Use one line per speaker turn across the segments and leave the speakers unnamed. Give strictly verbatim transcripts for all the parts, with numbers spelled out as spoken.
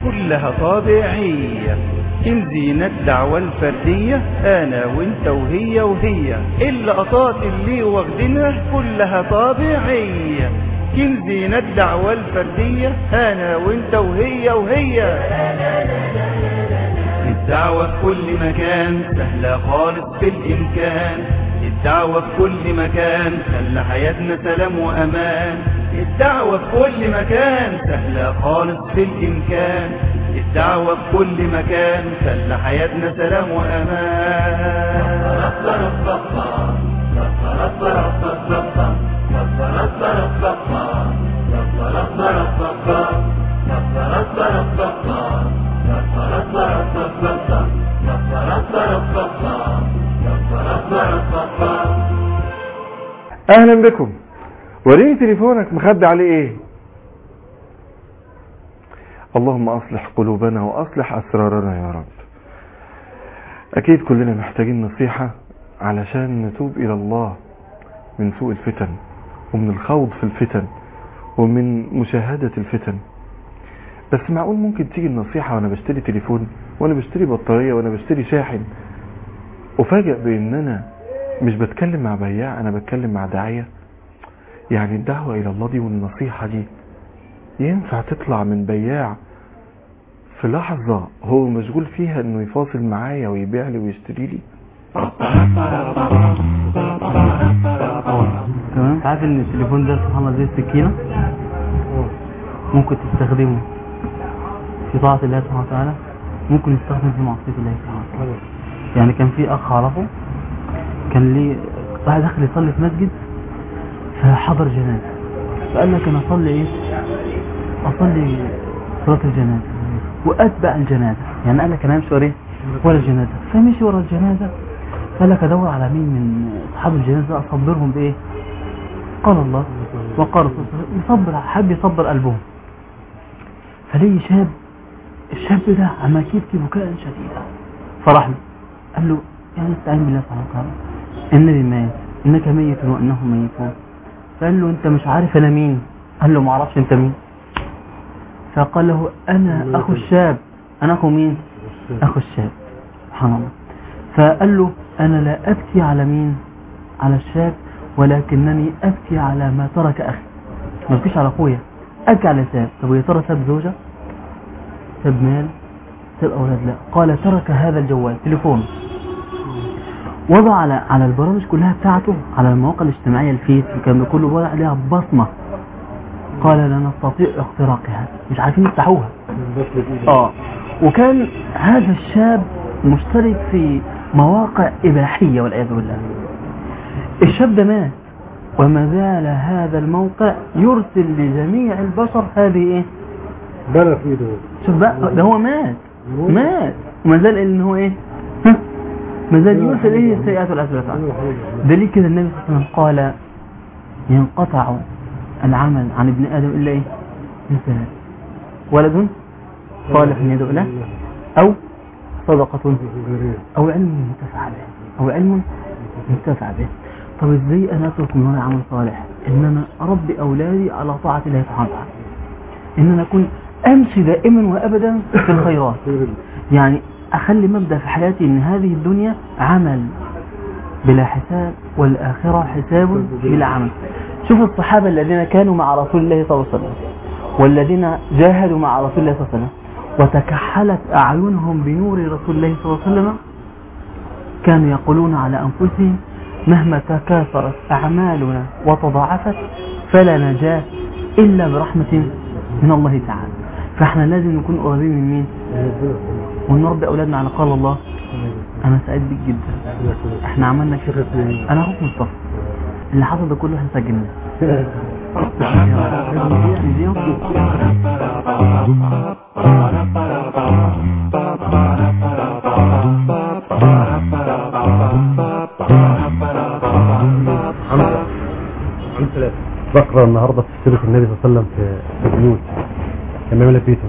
كلها طبيعية، كنزينة الدعوة الفردية أنا وإنت وهي وهي، اللقطات اللي واخدينها كلها طبيعية، كنزينة الدعوة الفردية أنا وإنت وهي وهي. الدعوة في كل مكان سهلة خالص بالإمكان، الدعوة في كل مكان خلى حياتنا سلام وأمان، الدعوة في كل مكان سهلة خالص بالإمكان، الدعوة في كل مكان خلى حياتنا سلام وأمان.
اهلا بكم. وريني تليفونك مخبي عليه ايه؟ اللهم اصلح قلوبنا واصلح اسرارنا يا رب. اكيد كلنا محتاجين نصيحة علشان نتوب الى الله من سوء الفتن ومن الخوض في الفتن ومن مشاهدة الفتن. بس معقول ممكن تيجي النصيحة وانا بشتري تليفون وانا بشتري بطارية وانا بشتري شاحن وفاجأ بان انا مش بتكلم مع بياع، انا بتكلم مع داعية؟ يعني الدعوة الى الله دي والنصيحة دي ينفع تطلع من بياع في لحظة هو مشغول فيها انه يفاصل معايا ويبيع لي ويشتري لي؟
تمام. عارف ان التليفون ده سبحان الله زي السكينة، ممكن تستخدمه في طاعة الله سبحانه وتعالى، ممكن يستخدم في معصية الله سبحانه وتعالى. يعني كان في اخ اعرفه كان لي واحد داخل يصلي في مسجد فحضر جنازة، فقال لك انا اصلي ايه؟ اصلي صلاة الجنازة واتبع الجنازة. يعني قال لك انا امشي ورا ايه؟ ورا الجنازة. فمشي ورا الجنازة، قال لك ادور على مين من اصحاب الجنازة اصبرهم بايه؟ قال الله وقال رسول الله، يصبر، حب يصبر قلبهم. فليه شاب، الشاب ده عمال يبكي بكاء شديدا، فرح له قال له يعني استعين بالله سبحانه وتعالى، النبي مات، انك ميت وانهم ميتون. فقال له انت مش عارف انا مين؟ قال له ما اعرفش انت مين. فقال له انا اخو الشاب. انا اخو مين؟ اخو الشاب. سبحان الله. فقال له انا لا ابكي على مين؟ على الشاب، ولكنني ابكي على ما ترك اخي. ما ابكيش على اخويا، ابكي على ساب. طب يا ترى ساب زوجة؟ ساب مال؟ ساب اولاد؟ لا، قال ترك هذا الجوال، تليفون، وضع على على البرامج كلها بتاعته، على المواقع الاجتماعية، الفيس كان كله وضع عليها بصمة. قال لا نستطيع اختراقها، مش عارفين يفتحوها. اه وكان هذا الشاب مشترك في مواقع إباحية والعياذ بالله. الشاب ده مات، وما زال هذا الموقع يرسل لجميع البشر هذه ايه؟
بلا في ايده.
شوف بقى، ده هو مات مات وما زال ان هو ايه؟ ما زال يرسل ايه؟ السيئات والاسباب. دليل كده النبي صلى الله عليه وسلم قال ينقطع العمل عن ابن ادم الا ايه؟ مثال ولد صالح يدعو له، او صدقة، او علم منتفع به، او علم منتفع به. طب ازاي انا اترك من هنا عمل صالح؟ ان انا اربي اولادي على طاعة الله سبحانه وتعالى، ان انا اكون امشي دائما وابدا في الخيرات. يعني اخلي مبدأ في حياتي ان هذه الدنيا عمل بلا حساب، والاخرة حساب بلا عمل. شوف الصحابة الذين كانوا مع رسول الله صلى الله عليه وسلم، والذين جاهدوا مع رسول الله صلى الله عليه وسلم وتكحلت اعينهم بنور رسول الله صلى الله عليه وسلم، كانوا يقولون على انفسهم مهما تكاثرت اعمالنا وتضاعفت فلا نجاة الا برحمة من الله تعالى. فاحنا لازم نكون قريبين من مين؟ ونربي اولادنا على قال الله. انا سعيد بيك جدا، احنا عملنا كده. انا اخوك مصطفى، اللي حصل ده كله احنا سجلناه.
بقرأ النهاردة في سيرة النبي صلى الله عليه وسلم في البيوت لما يعمل بيته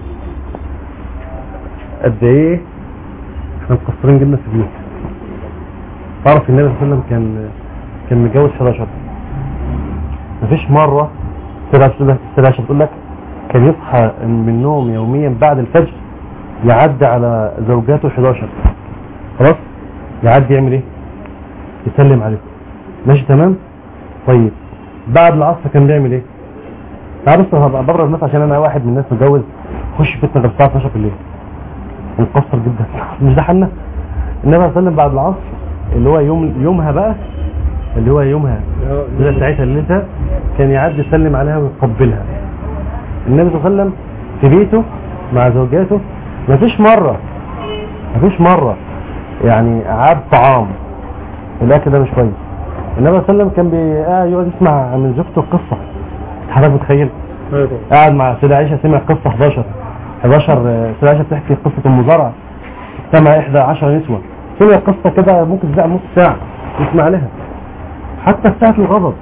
قد ايه احنا مقصرين جدا في البيوت. تعرف النبي صلى الله عليه وسلم كان كان متجوز حداشر. مفيش مرة سيدة عائشة بتقول لك كان يصحى من النوم يوميا بعد الفجر يعدي على زوجاته حداشر، خلاص يعدي يعمل ايه؟ يسلم عليهم. ماشي تمام. طيب بعد العصر كان بيعمل ايه؟ تعال بص هبقى بره الناس عشان انا واحد من الناس متجوز خش فتنه غير الساعه اتناشر بالليل ونقصر جدا. مش ده حالنا؟ النبي صلى الله عليه وسلم بعد العصر اللي هو يوم يومها بقى اللي هو يومها ده ساعتها الليلة كان يعدي يسلم عليها ويقبلها. النبي صلى الله عليه وسلم في بيته مع زوجاته مفيش مرة مفيش مرة يعني عاب طعام الاكل ده مش كويس. النبي صلى الله عليه وسلم كان بيقعد يسمع من زوجته القصة. حضرتك متخيل؟ قاعد مع سيدة عائشة سمع قصة احداشر احداشر سيدة عائشة بتحكي قصة ام زرع، سمع احدى عشر نسوة، سمع قصة كده ممكن تزعل نص ساعة يسمع لها حتى في ساعة الغضب.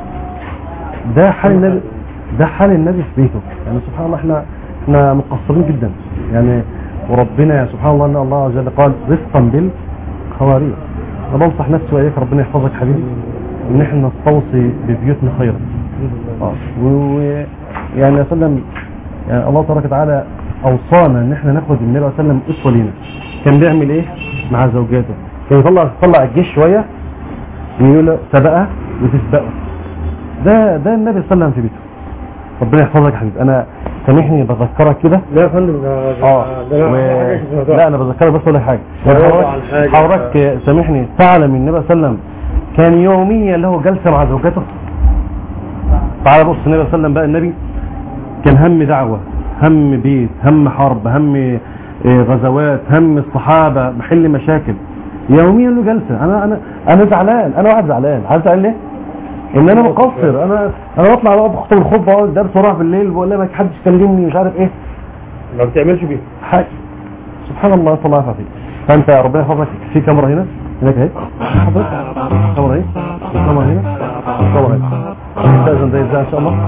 ده حال النبي ده حال النبي في بيته. يعني سبحان الله احنا احنا مقصرين جدا يعني، وربنا سبحان الله ان الله عز وجل قال رفقا بالخوارير. انا بنصح نفسي واياك ربنا يحفظك حبيبي ان احنا نستوصي ببيوتنا خيرا. اه ويعني يا سلم يعني الله تبارك وتعالى اوصانا ان احنا ناخد النبي صلى الله عليه وسلم اسوه لينا. كان بيعمل ايه مع زوجاته؟ كان يطلع يطلع الجيش شويه يقول سبقها وتسبقه. ده ده النبي صلى الله عليه وسلم في بيته. ربنا يحفظك يا حبيبي. انا سامحني بذكرك كده.
لا يا فندم
اه و... لا انا بذكرك بس ولا حاجه. حضرتك سامحني تعلم النبي صلى الله عليه وسلم كان يوميا له جلسه مع زوجته. تعال بص النبي صلى الله عليه وسلم بقى، النبي كان هم دعوه، هم بيت، هم حرب، هم غزوات، هم الصحابه، محل مشاكل، يوميا له جلسه. انا انا انا زعلان، انا واحد زعلان. عارف زعلان ليه؟ ان انا مقصر. انا انا بطلع بقى بخطب الخطبه واقعد درس واروح بالليل بقول لها ما حدش يكلمني مش عارف ايه،
ما بتعملش بيه
حاجه. سبحان الله صلى الله عليه وسلم. فانت ربنا يحفظك. في كاميرا هنا هناك اهي، كاميرا اهي، كاميرا هنا، كاميرا هنا. استاذن زي ازاي ان شاء الله.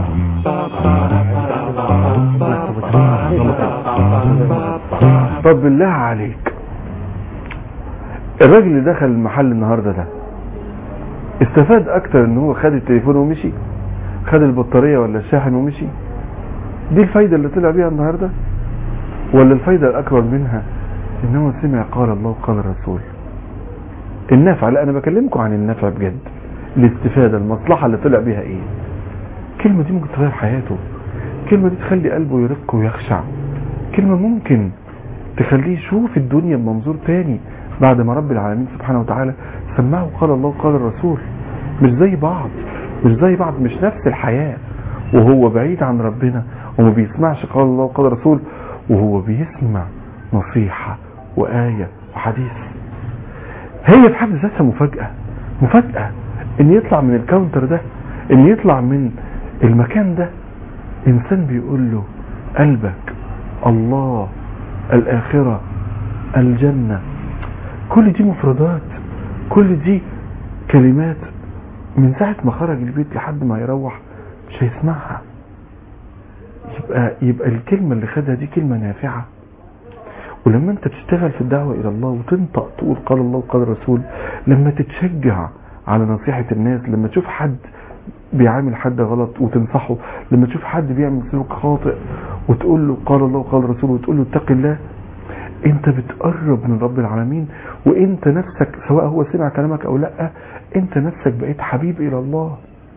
طب بالله عليك الراجل اللي دخل المحل النهارده ده استفاد اكتر ان هو خد التليفون ومشي، خد البطارية ولا الشاحن ومشي؟ دي الفايدة اللي طلع بيها النهاردة؟ ولا الفايدة الاكبر منها ان هو سمع قال الله وقال الرسول؟ النفع، لا انا بكلمكم عن النفع بجد، الاستفادة، المصلحة اللي طلع بيها ايه؟ كلمة دي ممكن تغير حياته، كلمة دي تخلي قلبه يرق ويخشع، كلمة ممكن تخليه يشوف الدنيا بمنظور تاني بعد ما رب العالمين سبحانه وتعالى سمعه قال الله وقال الرسول. مش زي بعض مش زي بعض مش نفس الحياة وهو بعيد عن ربنا وما بيسمعش قال الله وقال الرسول، وهو بيسمع نصيحة وآية وحديث. هي في حد ذاتها مفاجأة مفاجأة ان يطلع من الكاونتر ده، ان يطلع من المكان ده انسان بيقول له قلبك، الله، الآخرة، الجنة. كل دي مفردات، كل دي كلمات من ساعة ما خرج البيت لحد ما يروح مش هيسمعها. يبقى يبقى الكلمة اللي خدها دي كلمة نافعة. ولما انت تشتغل في الدعوة الى الله وتنطق تقول قال الله وقال الرسول، لما تتشجع على نصيحة الناس، لما تشوف حد بيعامل حد غلط وتنصحه، لما تشوف حد بيعمل سلوك خاطئ وتقول له قال الله وقال الرسول وتقول له اتق الله، انت بتقرب من رب العالمين. وانت نفسك سواء هو سمع كلامك او لا، انت نفسك بقيت حبيب الى الله.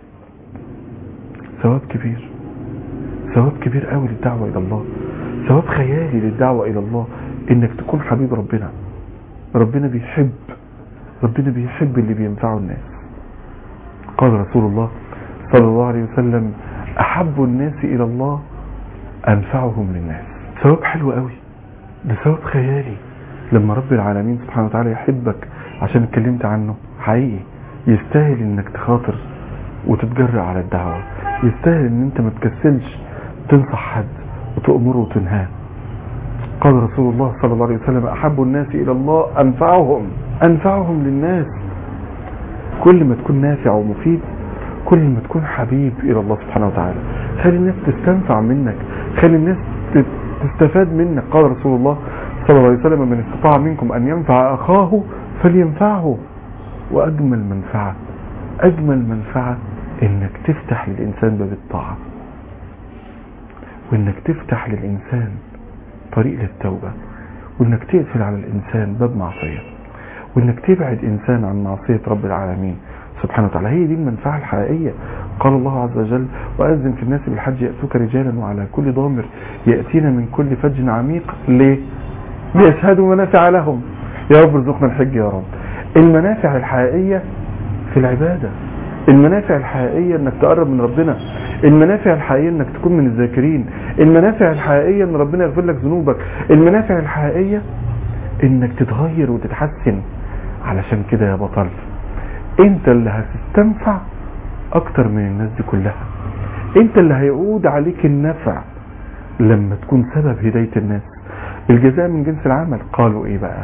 ثواب كبير، ثواب كبير قوي للدعوة الى الله، ثواب خيالي للدعوة الى الله، انك تكون حبيب ربنا. ربنا بيحب ربنا بيحب اللي بينفعه الناس. قال رسول الله صلى الله عليه وسلم احب الناس الى الله انفعهم للناس. ثواب حلو قوي، ده ثواب خيالي لما رب العالمين سبحانه وتعالى يحبك عشان اتكلمت عنه. حقيقي يستاهل انك تخاطر وتتجرأ على الدعوة، يستاهل ان انت ما تكسلش تنصح حد وتأمره وتنهاه. قال رسول الله صلى الله عليه وسلم احب الناس الى الله انفعهم انفعهم للناس. كل ما تكون نافع ومفيد كل ما تكون حبيب الى الله سبحانه وتعالى. خلي الناس تستنفع منك، خلي الناس تستفاد منك. قال رسول الله صلى الله عليه وسلم من استطاع منكم ان ينفع اخاه فلينفعه. واجمل منفعة اجمل منفعة انك تفتح للانسان باب الطاعة، وانك تفتح للانسان طريق للتوبة، وانك تقفل على الانسان باب معصية، وانك تبعد انسان عن معصية رب العالمين سبحانه وتعالى. هي دي المنفعة الحقيقية. قال الله عز وجل: وأذن في الناس بالحج يأتوك رجالا وعلى كل ضامر يأتينا من كل فج عميق. ليه؟ ليشهدوا منافع لهم. يا رب ارزقنا الحج يا رب. المنافع الحقيقية في العبادة، المنافع الحقيقية انك تقرب من ربنا، المنافع الحقيقية انك تكون من الذاكرين، المنافع الحقيقية ان ربنا يغفر لك ذنوبك، المنافع الحقيقية انك تتغير وتتحسن. علشان كده يا بطل انت اللي هتستنفع اكتر من الناس دي كلها، انت اللي هيعود عليك النفع لما تكون سبب هداية الناس. الجزاء من جنس العمل. قالوا ايه بقى؟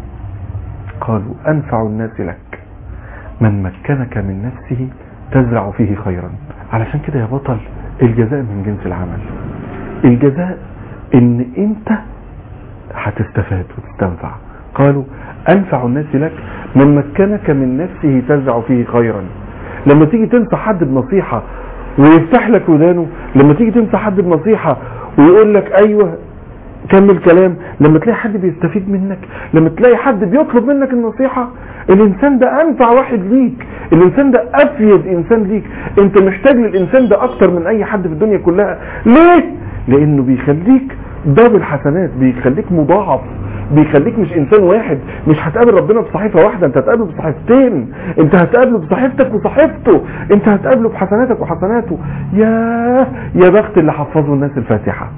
قالوا: انفع الناس لك من مكنك من نفسه تزرع فيه خيرا. علشان كده يا بطل الجزاء من جنس العمل. الجزاء ان انت هتستفاد وتستنفع. قالوا: انفع الناس لك من مكنك من نفسه تزرع فيه خيرا. لما تيجي تنصح حد بنصيحة ويفتح لك ودانه، لما تيجي تنصح حد بنصيحة ويقول لك ايوه كمل كلام، لما تلاقي حد بيستفيد منك، لما تلاقي حد بيطلب منك النصيحة، الانسان ده انفع واحد ليك، الانسان ده افيد انسان ليك. انت محتاج للانسان ده اكتر من اي حد في الدنيا كلها. ليه؟ لانه بيخليك دبل حسنات، بيخليك مضاعف، بيخليك مش انسان واحد. مش هتقابل ربنا بصحيفة واحدة، انت هتقابله بصحيفتين. انت هتقابله بصحيفتك وصحيفته، انت هتقابله بحسناتك وحسناته. يا يا بخت اللي حفظوا الناس الفاتحة،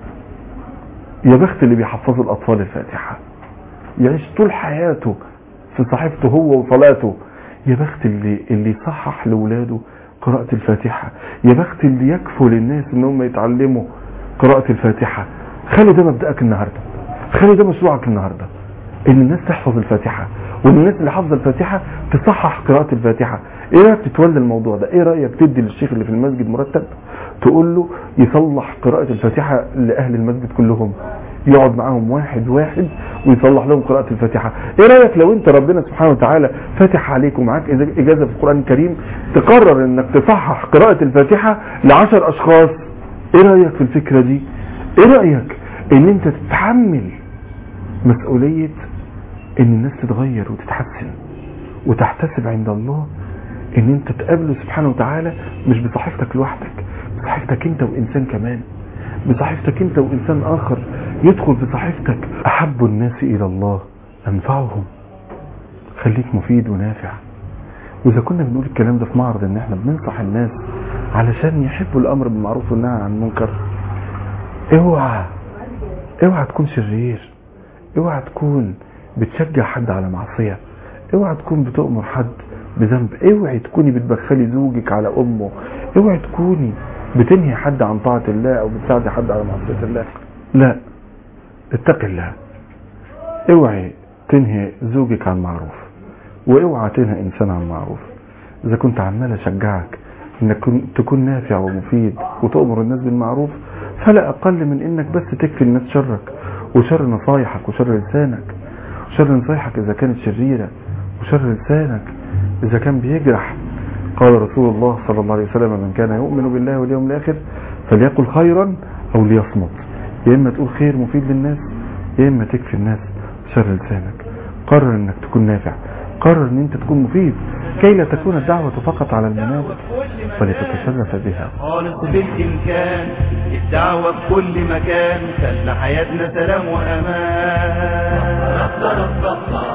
يا بخت اللي بيحفظوا الاطفال الفاتحة، يعيش طول حياته في صحيفته هو وصلاته. يا بخت اللي اللي يصحح لاولاده قراءة الفاتحة، يا بخت اللي يكفوا للناس ان هم يتعلموا قراءة الفاتحة. خلي ده مبدأك النهاردة، خلي ده مشروعك النهاردة، ان الناس تحفظ الفاتحة، وان الناس اللي حافظه الفاتحة تصحح قراءة الفاتحة. ايه رأيك تتولى الموضوع ده؟ ايه رأيك تدي للشيخ اللي في المسجد مرتب تقول له يصلح قراءة الفاتحة لأهل المسجد كلهم، يقعد معاهم واحد واحد ويصلح لهم قراءة الفاتحة؟ ايه رأيك لو انت ربنا سبحانه وتعالى فاتح عليك ومعاك اجازة في القرآن الكريم تقرر انك تصحح قراءة الفاتحة لعشر اشخاص؟ ايه رأيك في الفكرة دي؟ ايه رأيك ان انت تتحمل مسؤولية ان الناس تتغير وتتحسن وتحتسب عند الله ان انت تقابله سبحانه وتعالى مش بصحيفتك لوحدك، بصحيفتك انت وانسان كمان، بصحيفتك انت وانسان اخر يدخل في صحيفتك. احب الناس الى الله انفعهم. خليك مفيد ونافع. واذا كنا بنقول الكلام ده في معرض ان احنا بننصح الناس علشان يحبوا الامر بالمعروف والنهي عن المنكر، اوعى اوعى تكون شرير، اوعى تكون بتشجع حد على معصية، اوعى تكون بتؤمر حد بذنب، اوعى تكوني بتبخلي زوجك على امه، اوعى تكوني بتنهي حد عن طاعة الله او بتساعدي حد على معصية الله. لا، اتق الله. اوعى تنهي زوجك عن معروف، واوعى تنهي انسان عن معروف. اذا كنت عمال اشجعك انك تكون نافع ومفيد وتؤمر الناس بالمعروف، فلا اقل من انك بس تكفي الناس شرك وشر نصايحك وشر لسانك، وشر نصايحك اذا كانت شريرة، وشر لسانك اذا كان بيجرح. قال رسول الله صلى الله عليه وسلم: من كان يؤمن بالله واليوم الاخر فليقل خيرا او ليصمت. يا اما تقول خير مفيد للناس، يا اما تكفي الناس شر لسانك. قرر انك تكون نافع، قرر ان انت تكون مفيد، كي لا تكون الدعوة فقط على المنابر فلتتشرف بها.
خالص بالإمكان الدعوة في كل مكان، خلى حياتنا سلام وأمان.